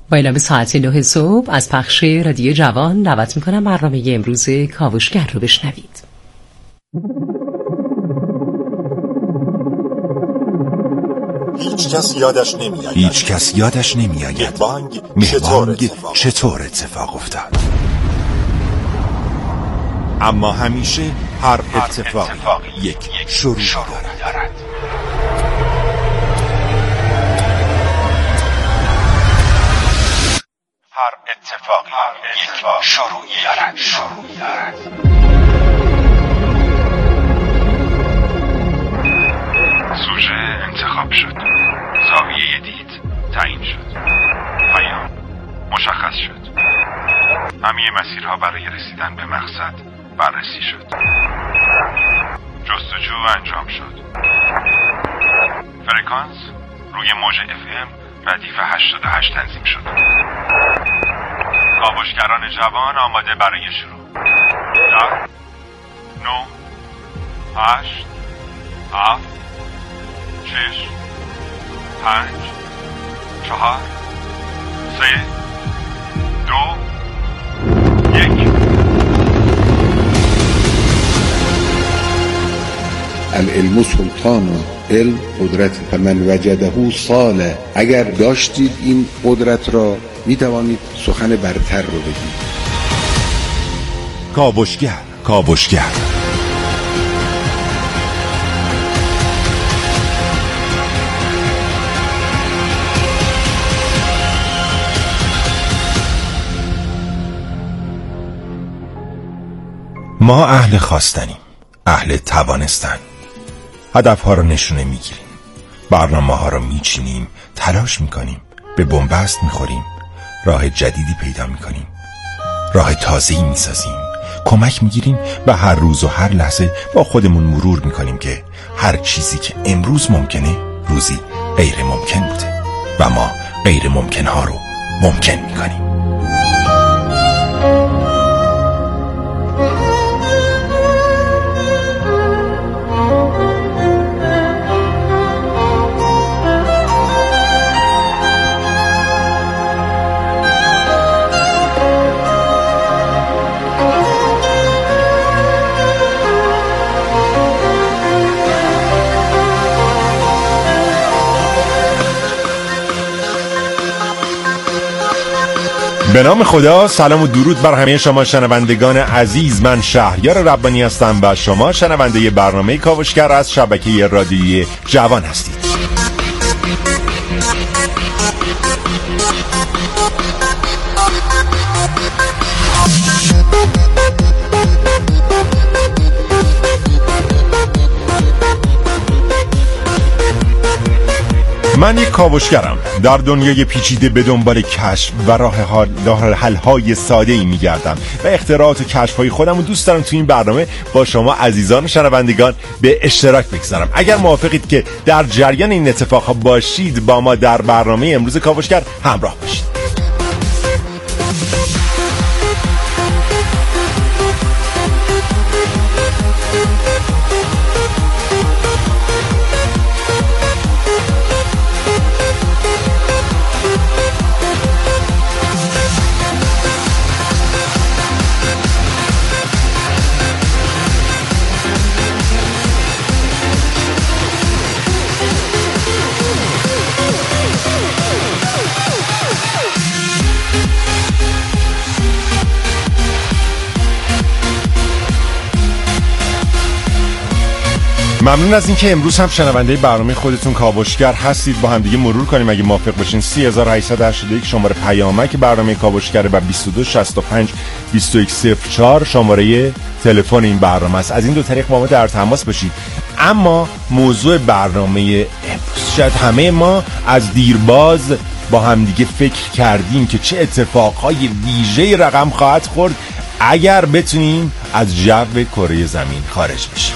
با اعلام ساعت 9 صبح از پخش رادیو جوان دعوت میکنم برنامه امروز کاوشگر رو بشنوید. هیچ کس یادش نمیآید بانگ چطور اتفاق افتاد. اما همیشه هر اتفاقی یک شروع دارد. هر اتفاقی یک شروعی دارد. سوژه انتخاب شد. زاویه دید تعیین شد. پیام مشخص شد. همه مسیرها برای رسیدن به مقصد بررسی شد. جستجو انجام شد. فرکانس روی موج FM ردیف 88 تنظیم شد. کاوشگران جوان آماده برای شروع. 10 9 8 7 6 5 4 3 2 1. العلم سلطان، علم قدرت، فمن وجده صاله. اگر داشتید این قدرت را می توانید سخن برتر رو بگید. کاوشگر ما اهل خواستنیم، اهل توانستن. هدفها رو نشونه میگیریم، برنامه ها رو میچینیم، تلاش میکنیم، به بنبست میخوریم، راه جدیدی پیدا میکنیم، راه تازه‌ای میسازیم، کمک میگیریم و هر روز و هر لحظه با خودمون مرور میکنیم که هر چیزی که امروز ممکنه روزی غیر ممکن بوده و ما غیر ممکن ها رو ممکن میکنیم. به نام خدا، سلام و درود بر همه شما شنوندگان عزیز. من شهریار ربانی هستم و شما شنونده برنامه کاوشگر از شبکه رادیویی جوان هستید. من یک کاوشگرم، در دنیای پیچیده به دنبال کشف و راه حل‌های ساده‌ای می‌گردم و اختراعات و کشف‌های خودم رو دوست دارم تو این برنامه با شما عزیزان و شنوندگان به اشتراک بگذارم. اگر موافقید که در جریان این اتفاقها باشید، با ما در برنامه امروز کاوشگر همراه باشید. ممنون از اینکه امروز هم شنونده برنامه خودتون کاوشگر هستید. با هم دیگه مرور کنیم اگه موافق باشین. 3881 شماره پیامک برنامه کاوشگر و 2265 2104 شماره تلفن این برنامه است. از این دو طریق با ما در تماس باشید. اما موضوع برنامه امروز، شاید همه ما از دیرباز با هم دیگه فکر کردیم که چه اتفاقهای ویژه‌ای رقم خواهد خورد اگر بتونیم از جو کره زمین خارج بشیم.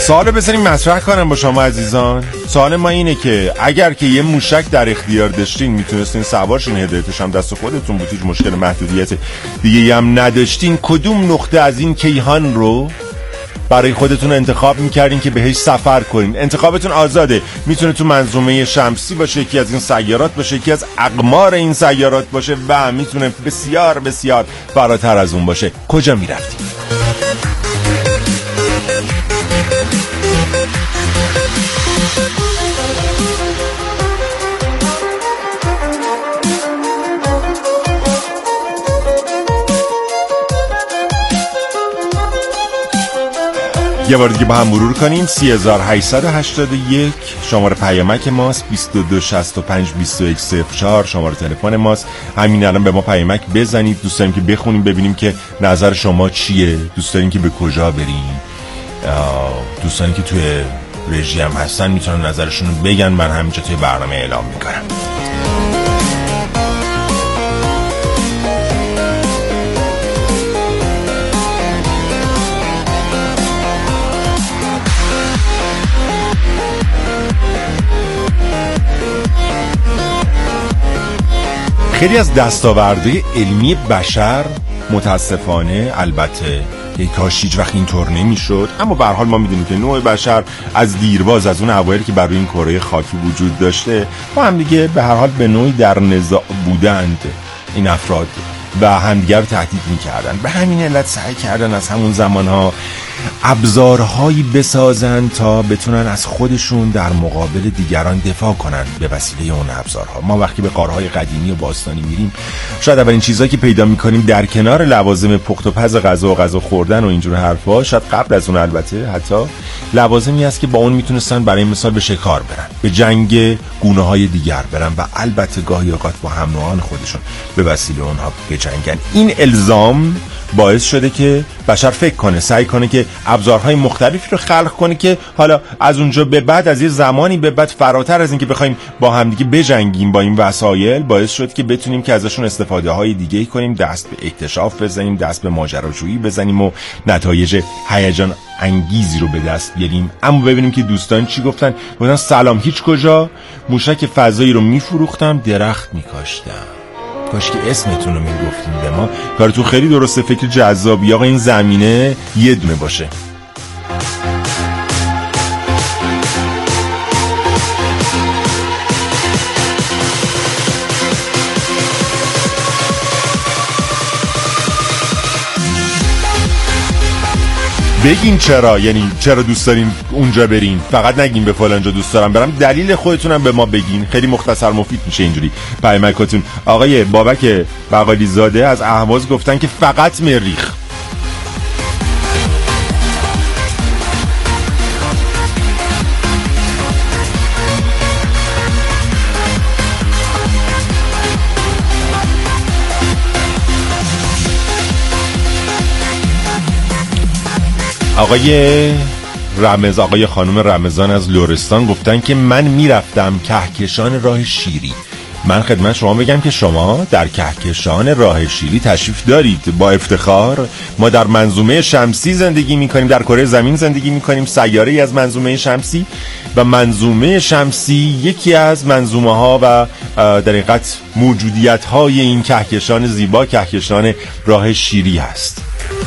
سوال بزنیم مطرح کنم با شما عزیزان. سوال ما اینه که اگر که یه موشک در اختیار داشتین میتونستین سوارشین، هدایتش هم دست خودتون بود، هیچ مشکل محدودیت دیگه هم نداشتین، کدوم نقطه از این کیهان رو برای خودتون انتخاب میکردین که بهش سفر کنین؟ انتخابتون آزاده، میتونه تو منظومه شمسی باشه، یکی از این سیارات باشه، یکی از اقمار این سیارات باشه و میتونه بسیار بسیار فراتر از اون باشه. کجا میرفتین؟ یه بار دیگه با هم مرور کنیم. 3881 شماره پیامک ماست، 22652104 شماره تلفن ماست. همین الان به ما پیامک بزنید، دوست داریم که بخونیم ببینیم که نظر شما چیه، دوست داریم که به کجا بریم، دوستانی که توی رژی هم هستن میتونن نظرشون رو بگن، من همینجا توی برنامه اعلام میکنم. خیلی از دستاوردهای علمی بشر متاسفانه، البته کاش هیچ وقت اینطور نمیشد، اما به هر حال ما میدونیم که نوع بشر از دیرباز، از اون اوایلی که بر روی این کره خاکی وجود داشته، با هم دیگه به هر حال به نوعی در نزاع بودند این افراد و همدیگر رو تهدید میکردن. به همین علت سعی کردن از همون زمانها ابزارهایی بسازن تا بتونن از خودشون در مقابل دیگران دفاع کنن به وسیله اون ابزارها. ما وقتی به غارهای قدیمی و باستانی میریم، شاید اولین چیزایی که پیدا میکنیم در کنار لوازم پخت و پز غذا و غذا خوردن و اینجور حرفا، شاید قبل از اون البته حتی لوازمی هست که با اون میتونستن برای مثال به شکار برن، به جنگ گونه‌های دیگر برن و البته گاهی اوقات با هم نوعان خودشون به وسیله اونها بجنگن. این الزام باعث شده که بشر فکر کنه، سعی کنه که ابزارهای مختلفی رو خلق کنه که حالا از اونجا به بعد، از یه زمانی به بعد، فراتر از این که بخوایم با همدیگه بجنگیم با این وسایل، باعث شد که بتونیم که ازشون استفاده های دیگه کنیم، دست به اکتشاف بزنیم، دست به ماجراجویی بزنیم و نتایج هیجان انگیزی رو به دست بیاریم. اما ببینیم که دوستان چی گفتن. گفتن سلام، هیچ کجا موشک فضایی رو میفروختم، درخت میکاشتم. کاش که اسمتون رو میگفتیم به ما. کارتون خیلی درسته، فکر جذابی. آقا این زمینه یه دونه باشه. بگین چرا، یعنی چرا دوست دارین اونجا برین، فقط نگین به فلان جا دوست دارم برم، دلیل خودتونم به ما بگین. خیلی مختصر مفید میشه اینجوری پیامکاتون. آقای بابک بقالی زاده از اهواز گفتن که فقط مریخ. آقای خانم رمضان از لرستان گفتن که من میرفتم کهکشان راه شیری. من خدمت شما بگم که شما در کهکشان راه شیری تشریف دارید، با افتخار. ما در منظومه شمسی زندگی میکنیم، در کره زمین زندگی میکنیم، سیاره ای از منظومه شمسی، و منظومه شمسی یکی از منظومه ها و در حقیقت موجودیت های این کهکشان زیبا، کهکشان راه شیری هست.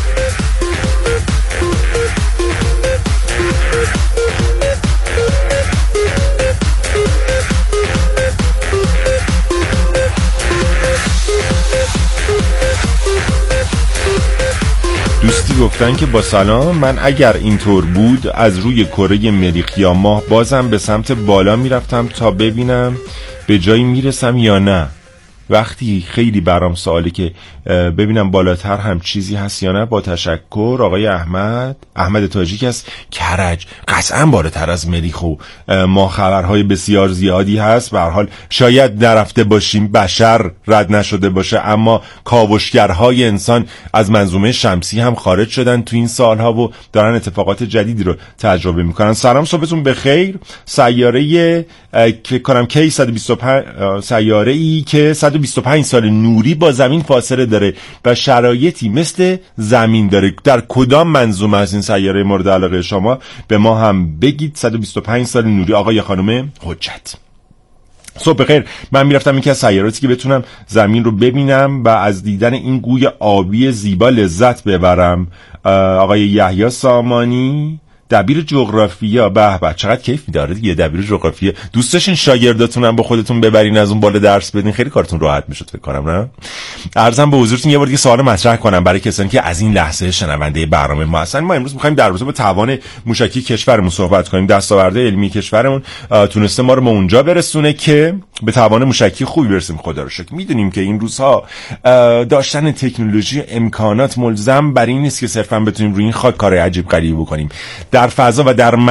دوستی گفتن که با سلام، من اگر اینطور بود از روی کره مریخ یا ماه بازم به سمت بالا میرفتم تا ببینم به جایی میرسم یا نه. وقتی خیلی برام سوالی که ببینم بالاتر هم چیزی هست یا نه. با تشکر. آقای احمد تاجیک است کرج. قطعا بالاتر از مریخ و ما خبرهای بسیار زیادی هست. به هر حال شاید نرفته باشیم، بشر رد نشده باشه، اما کاوشگرهای انسان از منظومه شمسی هم خارج شدن تو این سالها و دارن اتفاقات جدیدی رو تجربه میکنن. سلام، صبحتون بخیر. سیاره فکر کنم کی 125 سیاره ای که 125 سال نوری با زمین فاصله داره و شرایطی مثل زمین داره. در کدام منظومه از این سیاره مورد علاقه شما به ما هم بگید. 125 سال نوری. آقا یا خانم حجت، صبح بخیر. من میرفتم یکی از سیاراتی که بتونم زمین رو ببینم و از دیدن این گوی آبی زیبا لذت ببرم. آقای یحیی سامانی، دبیر جغرافیا. به به، چقدر کیف داره دیگه دبیر جغرافیا. دوست داشتین شاگرداتون هم با خودتون ببرین از اون بالا درس بدین، خیلی کارتون راحت میشد فکر کنم. نه عرضم به حضورتون یه بار دیگه سوال مطرح کنم برای کسانی که از این لحظه شنونده برنامه ما هستن. ما امروز می‌خوایم در رابطه با توان موشکی کشورمون صحبت کنیم. دستاورد علمی کشورمون تونسته ما رو به اونجا برسونه که به توان موشکی خوبی برسیم. خدا رو شکر. میدونیم که این روزها داشتن تکنولوژی امکانات ملزم بر این نیست که صرفا بتونیم روی این خاک کار عجیب غریبی بکنیم. در فضا و در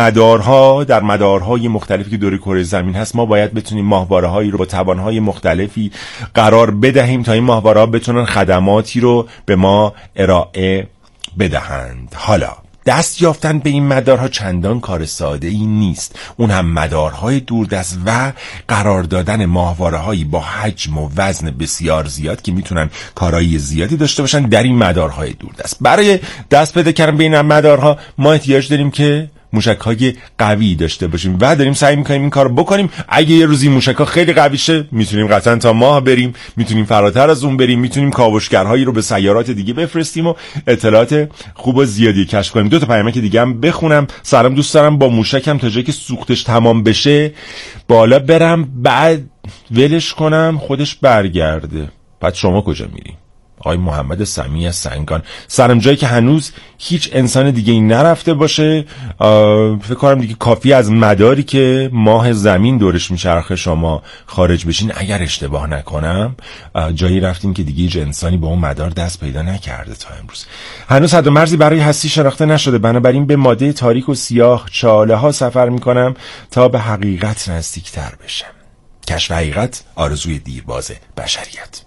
مدارهای مختلفی که دور کره زمین هست ما باید بتونیم ماهواره‌هایی رو با توان‌های مختلفی قرار بدهیم تا این ماهواره‌ها بتونن خدماتی رو به ما ارائه بدهند. حالا دست یافتن به این مدارها چندان کار ساده ای نیست. اون هم مدارهای دوردست و قرار دادن ماهواره‌هایی با حجم و وزن بسیار زیاد که میتونن کارایی زیادی داشته باشن در این مدارهای دوردست. برای دست پیدا کردن به این مدارها ما احتیاج داریم که موشک‌های قوی داشته باشیم و داریم سعی می‌کنیم این کارو بکنیم. اگه یه روزی موشک‌ها خیلی قوی شه میتونیم قطعاً تا ماه بریم، میتونیم فراتر از اون بریم، میتونیم کاوشگرهایی رو به سیارات دیگه بفرستیم و اطلاعات خوب و زیادی کشف کنیم. 2 تا پیامک دیگه هم بخونم. سلام، دوست دارم با موشکم تا جایی که سوختش تمام بشه بالا برم، بعد ولش کنم خودش برگرده. بعد شما کجا میری؟ آقای محمد سمی از سنگان. سرم جایی که هنوز هیچ انسان دیگه این نرفته باشه. فکر کنم دیگه کافی از مداری که ماه زمین دورش میچرخه شما خارج بشین. اگر اشتباه نکنم جایی رفتین که دیگه هیچ انسانی با اون مدار دست پیدا نکرده تا امروز. هنوز حد و مرزی برای هستی شناخته نشده، بنابراین به ماده تاریک و سیاه چاله ها سفر میکنم تا به حقیقت نزدیکتر بشم. کشف حقیقت آرزوی دیرباز بشریت.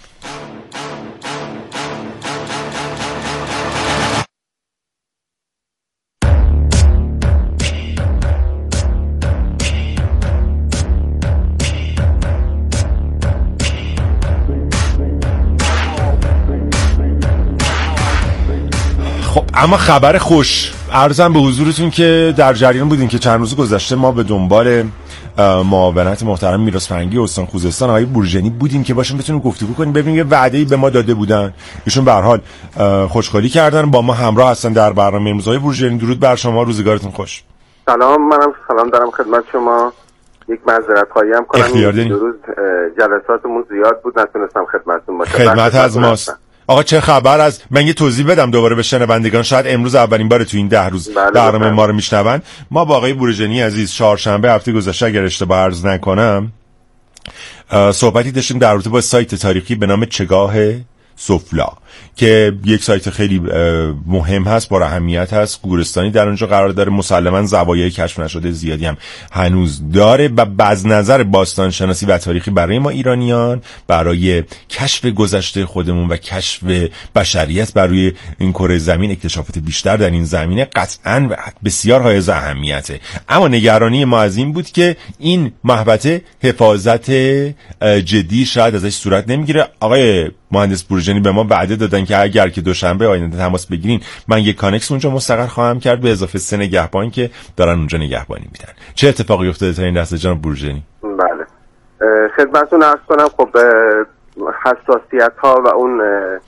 اما خبر خوش عرضم به حضورتون که در جریان بودین که چند روز گذشته ما به دنبال معاونت محترم میراث فرهنگی استان خوزستان آقای بورژنی بودیم که باشیم بتونیم گفتگو کنیم، ببینیم یه وعده‌ای به ما داده بودن. ایشون به هر حال خوشحالی کردن، با ما همراه هستن در برنامه امروز. آقای بورژنی درود بر شما، روزگارتون خوش. سلام، منم سلام دارم خدمت شما. یک معذرت خواهی هم کنم، این روز جلساتمون زیاد بود نتونستم خدمتتون باشم. خدمت از ماست. آقا چه خبر؟ از من یه توضیح بدم دوباره به شنوندگان، شاید امروز اولین بار تو این 10 روز برنامه ما رو میشنون. ما با آقای بورژنی عزیز چهارشنبه هفته گذشته اگر اشتباه عرض نکنم صحبتی داشتیم در رابطه با سایت تاریخی به نام چگاه سفلا که یک سایت خیلی مهم هست، با اهمیت هست، گورستانی در اونجا قرار داره، مسلماً زوایای کشف نشده زیادی هم هنوز داره و از نظر باستان شناسی و تاریخی برای ما ایرانیان، برای کشف گذشته خودمون و کشف بشریت برای این کره زمین، اکتشافات بیشتر در این زمینه قطعاً بسیار حائز اهمیته. اما نگرانی ما از این بود که این محوطه حفاظت جدی شاید ازش صورت نمیگیره. آقای مهندس بورژنی به ما وعده دادن که اگر که دوشنبه آینده تماس بگیرین من یک کانکس اونجا مستقر خواهم کرد به اضافه 3 نگهبان که دارن اونجا نگهبانی میدن. چه اتفاقی افتاده تا این لحظه جناب بورژنی؟ بله، خدمتتون عرض کنم. خب حساسیت ها و اون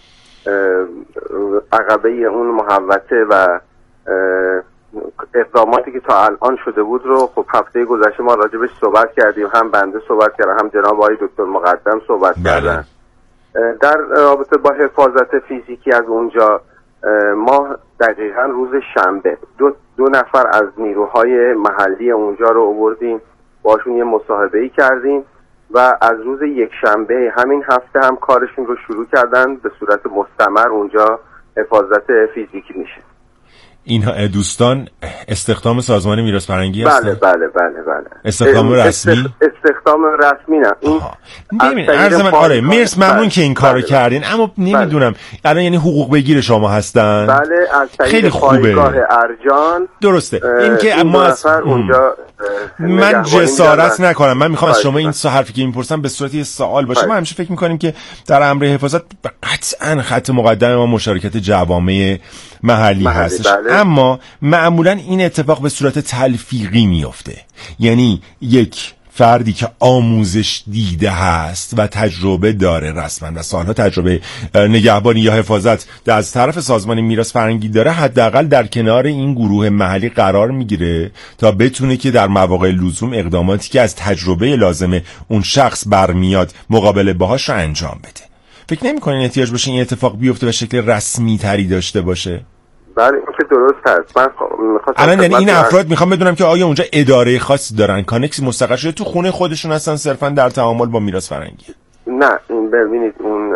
عقبه اون محوطه و اقداماتی که تا الان شده بود رو خب هفته گذشته ما راجبش صحبت کردیم، هم بنده صحبت کردم، هم جناب آقای دکتر مقدم صحبت کردن. در رابطه با حفاظت فیزیکی از اونجا ما دقیقاً روز شنبه دو نفر از نیروهای محلی اونجا رو آوردیم، باشون یه مصاحبه‌ای کردیم و از روز یک شنبه همین هفته هم کارشون رو شروع کردن، به صورت مستمر اونجا حفاظت فیزیکی میشه. این دوستان استخدام سازمان میراث فرهنگی هستن؟ بله. استخدام رسمی؟ استخدام رسمی نه. این ببین عرض من آره مرس ممنون که این کارو کردین، اما نمیدونم الان یعنی حقوق بگیر شما هستن؟ بله، از خیلی خوبه. پایگاه ارجان درسته. این که ما از اونجا من جسارت نکنم، من میخوام از شما این حرفی که میپرسم به صورت یه سوال باشه. ما همیشه فکر میکنیم که در امر حفاظت قطعا خط مقدم ما مشارکت جوامع محلی هستش، اما معمولا این اتفاق به صورت تلفیقی میفته. یعنی یک فردی که آموزش دیده هست و تجربه داره رسما و سالها تجربه نگهبانی یا حفاظت از طرف سازمان میراث فرهنگی داره، حداقل در کنار این گروه محلی قرار میگیره تا بتونه که در مواقع لزوم اقداماتی که از تجربه لازم اون شخص برمیاد مقابله باهاش رو انجام بده. فکر نمی‌کنین احتیاج باشه این اتفاق بیفته و شکل رسمی تری داشته باشه؟ بله این که درست هست. من الان یعنی این افراد میخوام بدونم که آیا اونجا اداره خاصی دارن، کانکسی مستقر شده تو خونه خودشون هستن صرفا در تعامل با میراث فرهنگی؟ نه، این ببینید اون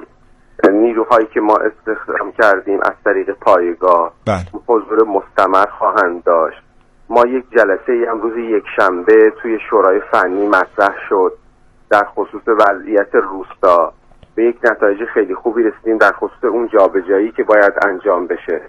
نیروهایی که ما استخدام کردیم از طریق پایگاه حضور مستمر خواهند داشت. ما یک جلسه امروز یک شنبه توی شورای فنی مطرح شد در خصوص وضعیت روستا، به یک نتایج خیلی خوبی رسیدیم در خصوص اون جابجایی که باید انجام بشه.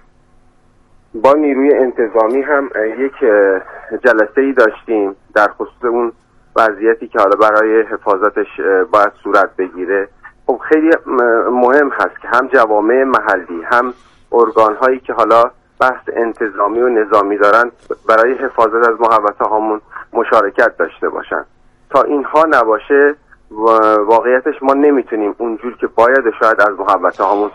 با نیروی انتظامی هم یک جلسه‌ای داشتیم در خصوص اون وضعیتی که حالا برای حفاظتش باید صورت بگیره. خب خیلی مهم هست که هم جوامع محلی هم ارگان‌هایی که حالا بحث انتظامی و نظامی دارن برای حفاظت از محوطه هامون مشارکت داشته باشن. تا اینها نباشه واقعیتش ما نمیتونیم اونجور که باید شاید از محوطه هامون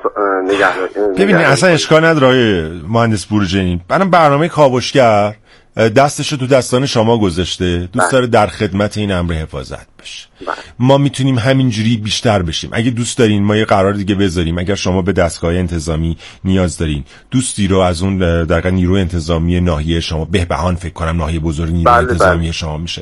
ببینید اصلا اشکال نداره مهندس بروجینی. برنامه کاوشگر دستشو تو دستان شما گذاشته، دوست داره در خدمت این امر حفاظت بشه. ما میتونیم همینجوری بیشتر بشیم. اگه دوست دارین ما یه قرار دیگه بذاریم، اگر شما به دستگاه انتظامی نیاز دارین، دوستی رو از اون در واقع نیروی انتظامی ناحیه شما، بهبهان فکر کنم ناحیه بزرگ نیروی انتظامی شما میشه،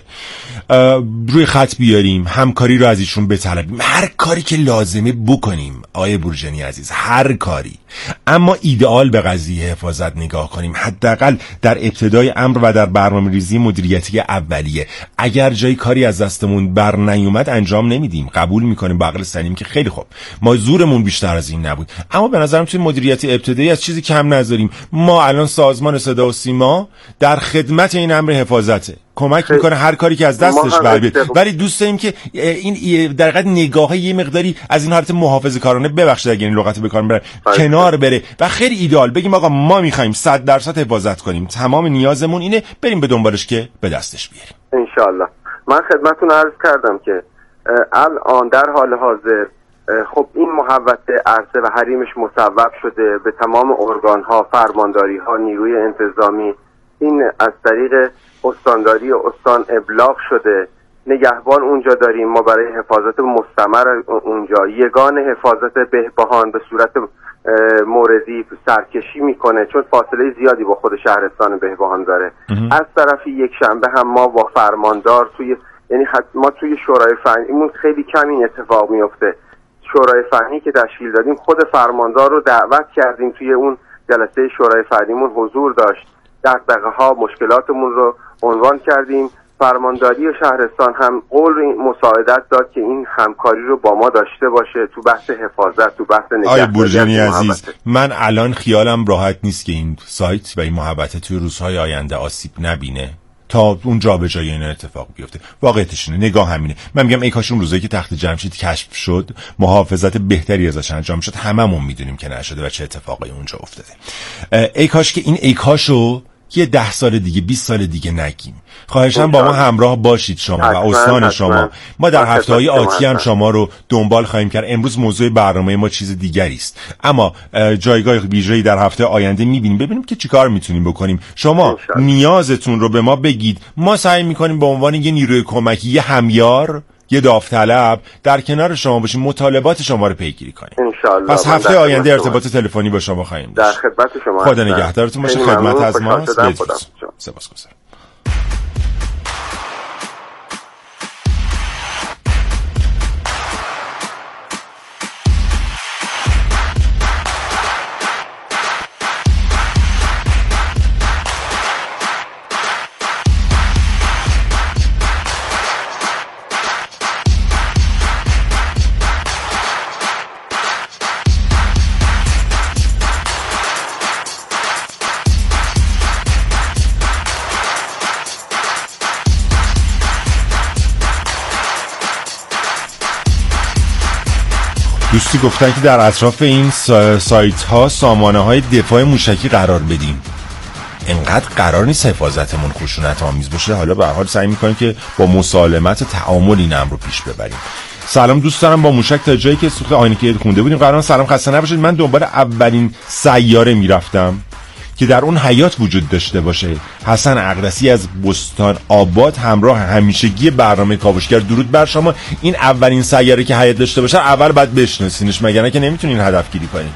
روی خط بیاریم، همکاری رو از ایشون بطلبیم، هر کاری که لازمه بکنیم آقای بروجینی عزیز، هر کاری. اما ایدئال به قضیه حفاظت نگاه کنیم، حداقل در ابتدای امر و در برنامه‌ریزی مدیریتی اولیه. اگر جای کاری از دستمون بر نیومد انجام نمیدیم، قبول میکنیم با عقل سلیم که خیلی خوب ما زورمون بیشتر از این نبود، اما به نظرم توی مدیریت ابتدایی از چیزی کم نذاریم. ما الان سازمان صدا و سیما در خدمت این امر حفاظته، کمک میکنه هر کاری که از دستش برمیاد، ولی دوست داریم که این در حقیقت نگاهی یه مقداری از این حالت محافظه‌کارانه، ببخشید اگه این لغت به کار ببرم، کنار بره و خیلی ایدئال بگیم آقا ما میخوایم 100% حفاظت کنیم، تمام نیازمون اینه، بریم به دنبالش که به دستش بیاریم ان شاء الله. من خدمتتون عرض کردم که الان در حال حاضر خب این محوطه عرصه و حریمش مصوب شده به تمام ارگان‌ها، فرمانداری‌ها، نیروی انتظامی. این از طریق استانداری و استان ابلاغ شده، نگهبان اونجا داریم ما برای حفاظت مستمر اونجا. یگان حفاظت بهبهان به صورت موردی سرکشی میکنه چون فاصله زیادی با خود شهرستان بهبهان داره. از طرفی یک شنبه هم ما با فرماندار یعنی ما توی شورای فنیمون خیلی کم این اتفاق میفته. شورای فنی که تشکیل دادیم خود فرماندار رو دعوت کردیم، توی اون جلسه شورای فنیمون حضور داشت، دغدغه‌ها مشکلاتمون رو عنوان کردیم. فرمانداری و شهرستان هم قول مساعدت داد که این همکاری رو با ما داشته باشه تو بحث حفاظت، تو بحث نگهداری. آقای بروجینی عزیز، من الان خیالم راحت نیست که این سایت و این محوطه توی روزهای آینده آسیب نبینه تا اون جابجایی این اتفاق بیفته. واقعیتش اینه، نگاه همینه. من میگم ای کاش اون روزایی که تخت جمشید کشف شد محافظت بهتری ازش انجام شد. هممون میدونیم که نشده و چه اتفاقی اونجا افتاده. ای کاش که این ای کاشو یه 10 سال دیگه 20 سال دیگه نگیم. خواهشاً با ما همراه باشید شما و استان شما. ما در هفته‌های آتی هم شما رو دنبال خواهیم کرد. امروز موضوع برنامه ما چیز دیگری است، اما جایگاه ویژه‌ای در هفته آینده می‌بینیم، ببینیم که چیکار می‌تونیم بکنیم. شما نیازتون رو به ما بگید، ما سعی می‌کنیم به عنوان یه نیروی کمکی، یه همیار، یه داوطلب در کنار شما باشیم، مطالبات شما رو پیگیری کنیم. انشالله. پس هفته آینده ارتباط تلفنی با شما خواهیم داشت. در خدمت شما. خدا نگهدارتون باشه. خدمت از ما. سپاسگزارم. دوستی گفتن که در اطراف این سایت ها سامانه های دفاع موشکی قرار بدیم. انقدر قرار نیست حفاظتمون خشونت آمیز باشه. حالا به هر حال سعی می‌کنیم که با مسالمت و تعامل این امر رو پیش ببریم. سلام دوست دارم، با موشک تا جایی که سوخت آینه خونده بودیم قرار. سلام، خسته نباشید. من دنبال اولین سیاره میرفتم که در اون حیات وجود داشته باشه. حسن اقدسی از بستان آباد، همراه همیشگی برنامه کاوشگر. درود بر شما. این اولین سیاره که حیات داشته باشه اول باید بشناسینش، مگر نه که نمیتونین هدف گیری کنین.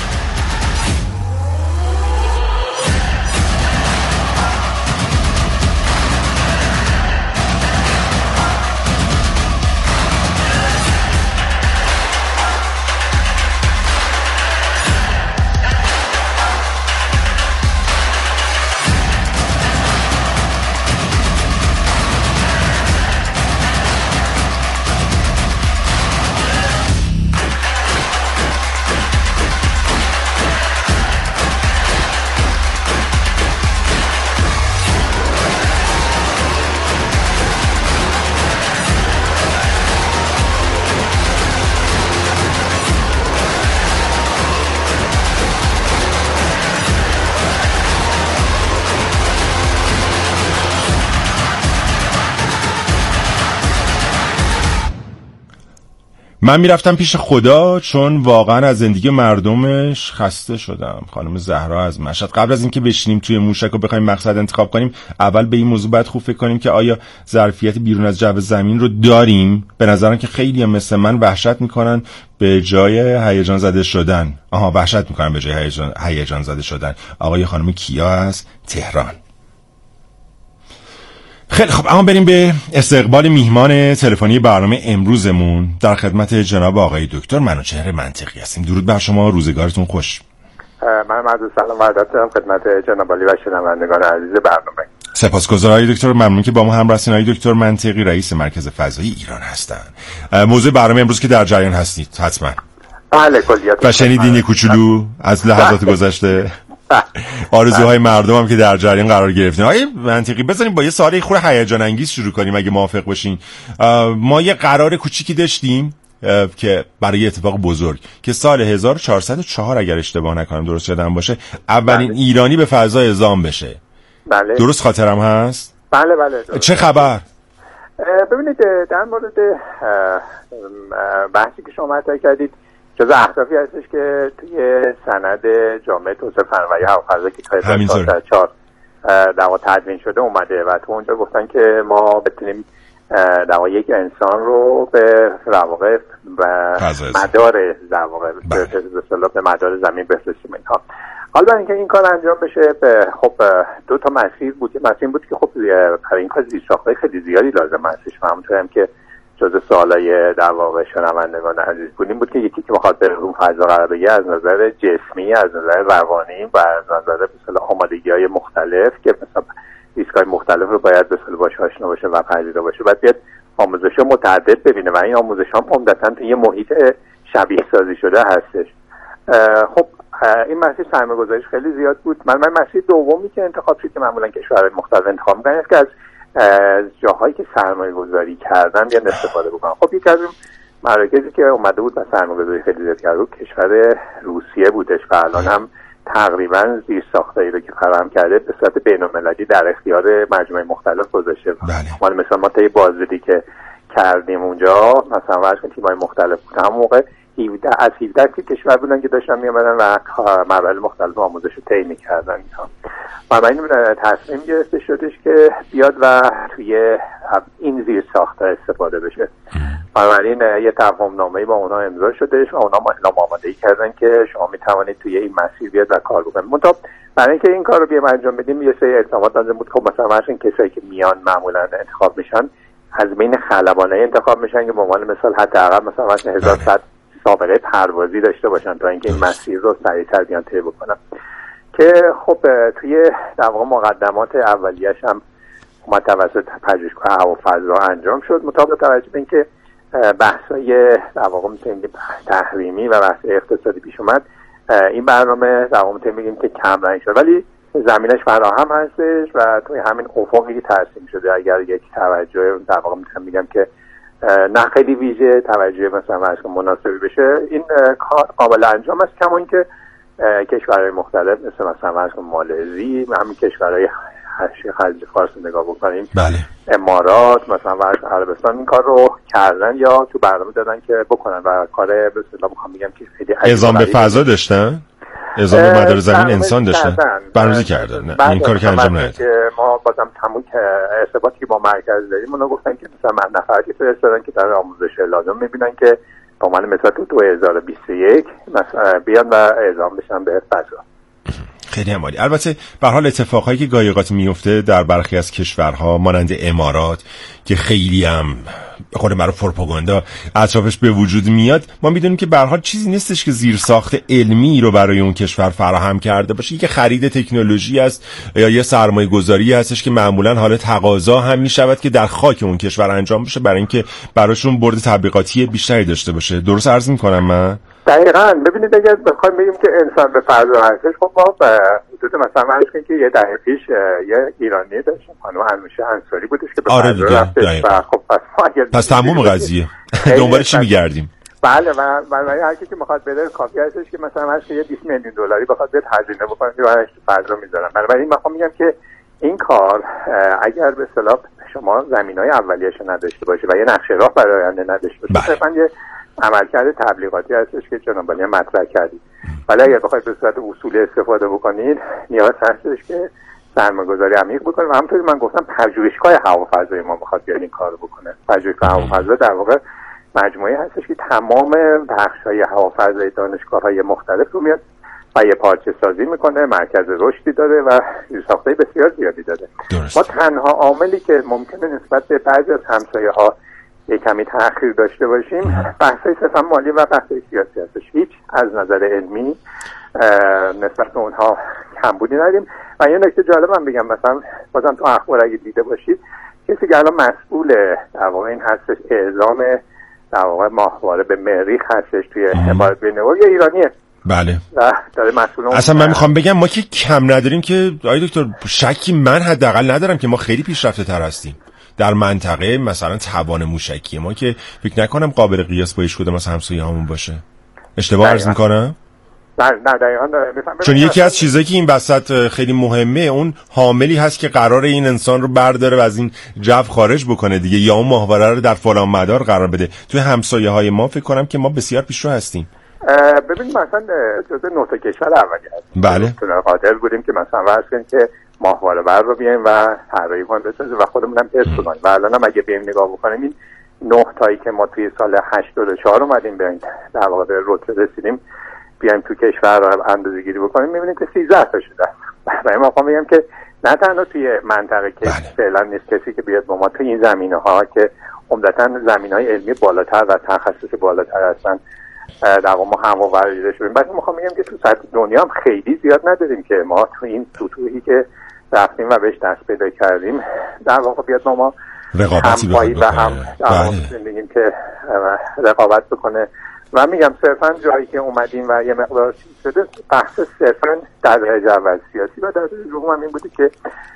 من میرفتم پیش خدا چون واقعا از زندگی مردمش خسته شدم. خانم زهرا از مشهد. قبل از اینکه بشینیم توی موشک و بخوایم مقصد انتخاب کنیم، اول به این موضوع باید خوب فکر کنیم که آیا ظرفیت بیرون از جو زمین رو داریم. به نظرم که خیلی هم مثل من وحشت میکنن به جای هیجان زده شدن. وحشت میکنن به جای هیجان زده شدن. آقای خانم کیا از تهران. خیلی خب، اما بریم به استقبال میهمان تلفنی برنامه امروزمون. در خدمت جناب آقای دکتر منوچهر منطقی هستیم. درود بر شما، روزگارتون خوش. من عرض سلام و ادب دارم خدمت جناب عالی و شنوندگان عزیز برنامه. سپاسگزارم آقای دکتر، ممنون که با ما همراه هستین. آقای دکتر منطقی رئیس مرکز فضایی ایران هستند. موضوع برنامه امروز که در جریان هستید حتما. بله، کلیات. و شنیدین کوچولو از لحظات گذشته آرزوهای مردم هم که در جریان قرار گرفتین. آقای منطقی، بذاریم با یه سوال خورده هیجان انگیز شروع کنیم اگه موافق باشین. ما یه قرار کوچیکی داشتیم که برای اتفاق بزرگ که سال 1404 اگر اشتباه نکنم، درست یادم باشه، اولین ایرانی به فضا اعزام بشه. بله. درست خاطرم هست؟ بله درست. چه خبر؟ ببینید، در مورد بحثی که شما مطرح کردید، جزء اهدافی هستش که توی سند جامعه توسعه فناوری هوافضا که تا 2004 در واقع تدوین شده اومده و تو اونجا گفتن که ما بتونیم در واقع یک انسان رو به واقع مدار در واقع به مدار زمین بفرستیم اینها. حالا برای اینکه این کار انجام بشه، خب دو تا مسیر بود. مسیر بود که خب برای این کار زیرساخت‌های خیلی زیادی لازم هستش. همونطور هم که جزء سوالای در واقع شنوندگان عزیز بودیم بود که یکی که بخواد به اون فضا قرار بگیره از نظر جسمی، از نظر روانی و از نظر مثلا آمادگی‌های مختلف که مثلا ریسک‌های مختلف رو باید مثلا باهاش آشنا باشه و پذیرا باشه. بعد بیاد آموزش متعدد ببینه و این آموزش‌ها عمدتاً تو یه محیط شبیه سازی شده هستش. خب این مسیر سرمایه‌گذاریش خیلی زیاد بود. من مسیر دومی که انتخاب شد که معمولاً کشورهای مختلف انتخاب می‌کنن است که از جاهایی که سرمایه‌گذاری کردن بیان استفاده بکنن. خب یک از مراکزی که اومده بود و سرمایه‌گذاری خیلی زیاد کرد کشور روسیه بودش و الان هم تقریبا زیرساختایی رو که فراهم کرده به صورت بین‌المللی در اختیار مجموعه مختلف گذاشته. بله. مثلا ما طی بازدیدی که کردیم اونجا مثلا ورش تیم‌های مختلف بود، همون موقع 17 کشور بودن که داشتن میامدن و مراحل مختلف آموزش رو طی می‌کردن. بنابراین تصمیم گرفته شدش که بیاد و توی این زیرساخت‌ها استفاده بشه. بنابراین یه تفاهم‌نامه‌ای با اونا امضا شدش و اونا اعلام آمادگی کردن که شما میتوانید توی این مسیر بیاد و کار بکنید. منتها برای اینکه این کار رو بیام انجام بدیم یه سری الزامات لازم بود. خب مثلا این کسایی که میان معمولا انتخاب میشن از بین خلبانای انتخاب میشن که به عنوان مثال حداقل مثلا 1100 سابقه پروازی داشته باشن تا اینکه این مسیر رو سریعتر بیان طی بکنن. که خب توی در واقع مقدمات اولیه‌اش هم اومد توسط پژوهشگاه هوافضا انجام شد. مطابق توجه به اینکه بحث‌های در واقع می‌تونیم تحریمی و بحث اقتصادی پیش اومد، این برنامه در واقع می‌تونیم که کم رنگ شد، ولی زمینش فراهم هستش و توی همین افقی ترسیم شده. اگر یک توجه در واقع می‌تونم بگم که نه خیلی ویژه توجه مثلا ورزش مناسبی بشه، این کار قابل انجام است. کما اینکه کشورهای مختلف مثلا ورزش مالزی، همین کشورهای خلیج فارس نگاه بکنیم، بله، امارات مثلا ورزش عربستان این کار رو کردن یا تو برنامه دادن که بکنن و کار به اصطلاح میخوام بگم که خیلی اعزام به فضا داشتن، اعزام به مدار زمین انسان داشتن، برنامه‌ریزی کردن. نه این کار که انجام ندادن. ما بازم تموم ارتباطی که با مرکز داریم اونا گفتن که مثلا من نفراتی فرستادن که در آموزش لازم میبینن که با من مثلا تو 2021 مثلا بیان و اعزام بشن به فضا. خیلی هم عالی. البته به هر حال اتفاقایی که گاهی اوقات میفته در برخی از کشورها مانند امارات که خیلی هم خود مرا پروپاگاندا اطرافش به وجود میاد، ما میدونیم که به هر حال چیزی نیستش که زیر ساخت علمی رو برای اون کشور فراهم کرده باشه. یک خرید تکنولوژی است یا یه سرمایه گذاری هستش که معمولا حالا تقاضا هم میشود که در خاک اون کشور انجام بشه برای اینکه براشون برد تبلیغاتی بیشتری داشته باشه. درست عرض میکنم من؟ دقیقاً. ببینید اگر بخوایم بگیم که انسان به فضا هستش، خب ما به حدود مثلا فرض کنیم که یه دهه پیش یه ایرانی داشتیم خانم انوشه انصاری بودش که به فضا رفتش و خب پس تموم قضیه دنبال چی میگردیم؟ بله و هر کی که میخواد بره کافی هستش که مثلا هر یه 20 میلیون دلاری بخواد بهت هزینه بکنه که براش فضا میذارن. بنابراین من میگم که این کار اگر به اصطلاح شما زمینای اولیه‌اش نداشته باشه و یه نقشه راه برای آینده نداشته باشه، صرفاً یه عملکرد تبلیغاتی هستش که جناب عالی مطرح کردید. ولی اگر بخواید به صورت اصولی استفاده بکنید نیاز هستش که سرمایه‌گذاری عمیق بکنید و همونطوری من گفتم پژوهشگاه هوافضایی ما میخواد بیاد این کارو بکنه. پژوهشگاه هوافضا در واقع مجموعه هستش که تمام بخش‌های هوافضای دانشگاه‌های مختلف رو میاد و یه پارچه سازی میکنه، مرکز رشدی داره و ساختای بسیار زیادی داره. ما تنها عاملی که ممکنه نسبت به بعضی از همسایه‌ها یک کمی تأخیر داشته باشیم بحث‌های صرفاً مالی و بحث‌های سیاسی هستش. هیچ از نظر علمی نسبت به اونها کمبودی نداریم. و یه نکته جالبم بگم، مثلا بازم تو اخبار اگه دیده باشید کسی که الان مسئول در واقع این هستش اعزام در واقع ماهواره به مریخ هستش توی امارات بین‌المللی یه ایرانیه. بله. داره مسئول اصلا من میخوام بگم ما که کم نداریم که آقای دکتر، شکی من حداقل ندارم که ما خیلی پیشرفته تر هستیم در منطقه مثلا توان موشکی ما که فکر نکنم قابل قیاس با هیچ کدوم از همسایه‌هامون باشه. اشتباه عرض میکنم؟ نه دقیقاً. چون یکی از چیزایی که این وسط خیلی مهمه اون حاملی هست که قرار این انسان رو برداره و از این جو خارج بکنه دیگه، یا اون ماهواره رو در فلان مدار قرار بده. توی همسایه‌های ما فکر کنم که ما بسیار پیشرو هستیم. ببینید مثلا جزء 9 کشور اولی هستیم. بله. قادر بودیم که مثلا فرض کنیم که ماهواره بر رو بیایم و طراحی کنیم بسازیم و خودمون هم تست کنیم. و الان هم اگه بیایم نگاه بکنیم این 9 تایی که ما توی سال 84 اومدیم به در واقع به رتبه رسیدیم بیایم تو کشور رو اندازه‌گیری بکنیم می‌بینیم که 13 تا شده. برای ما میگم که نه تنها توی منطقه که فعلا نیست کسی که بیاد با ما تو این زمینه‌ها که عمدتاً زمینه‌های علمی بالاتر و تخصص بالاتر هستن در واقع ما هم ورزیده شدیم. بعد میخوام بگم که تو سطح دنیا هم خیلی زیاد نداریم که ما تو این سطوحی که رفتیم و بهش دست پیدا کردیم در واقع بیاد ما رقابتی بکنیم و هم بگیم که رقابت بکنه. و میگم صرفاً جایی که اومدیم و یه مقدار چیز شده بحث صرفاً در درجه اول سیاسی و در درجه دوم هم این بوده که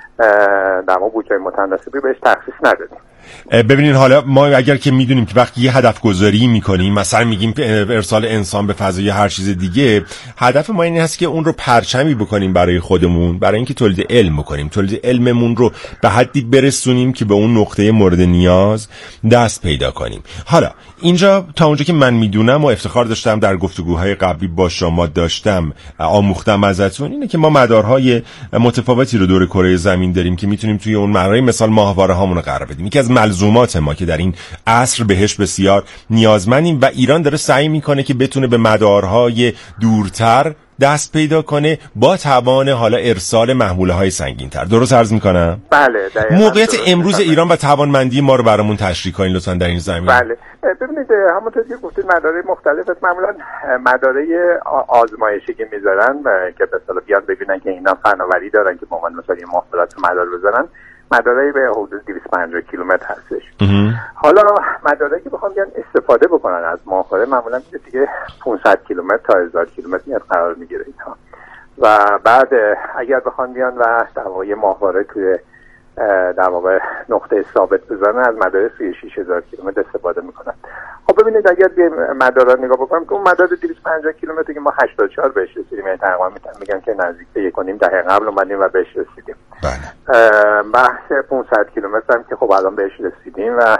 در واقع بودجه متناسبی بهش تخصیص ندادیم. ببینید حالا ما اگر که میدونیم که وقتی یه هدف گذاری میکنیم مثلا میگیم ارسال انسان به فضا یا هر چیز دیگه، هدف ما این هست که اون رو پرچمی بکنیم برای خودمون، برای اینکه تولید علم بکنیم، تولید علممون رو به حدی برسونیم که به اون نقطه مورد نیاز دست پیدا کنیم. حالا اینجا تا اونجا که من میدونم و افتخار داشتم در گفتگوهای قبلی با شما داشتم آموختم ازتون اینه که ما مدارهای متفاوتی رو دور کره زمین داریم که میتونیم توی اون برای مثال ماهواره هامون رو قرار بدیم. یکی از ملزومات ما که در این عصر بهش بسیار نیازمندیم و ایران داره سعی میکنه که بتونه به مدارهای دورتر دست پیدا کنه با توان حالا ارسال محموله‌های سنگین‌تر. درست عرض میکنم؟ بله. موقعیت امروز ایران و توانمندی ما رو برامون تشریح کنین لطفاً در این زمینه. بله. ببینید همونطور که گفتید مدارهای مختلف معمولاً مدارهای آزمایشی که میذارن که به اصطلاح بیان ببینن که اینا فناوری دارن که با من مثلا ماهواره مدار بذارن، مدارایی به حدود 250 کیلومتر هستش. حالا مدارایی که بخوام بیان استفاده بکنن از ماهواره معمولا دیگه 500 کیلومتر تا 1000 کیلومتر میاد قرار میگیره اینها. و بعد اگر بخوام بیان و در واقع ماهواره توی در واقع نقطه ثابت بزنن از مدار 36,000 کیلومتر استفاده میکنن. خب ببینید اگر به مدار نگاه بکنم که اون مدار 250 کیلومتر که ما 84 بهش رسیدیم، یعنی تقریبا میگم که نزدیک به 1.5 دهه قبل اومدیم و بهش رسیدیم. بله. بحث 500 کیلومتر هم که خب الان بهش رسیدیم و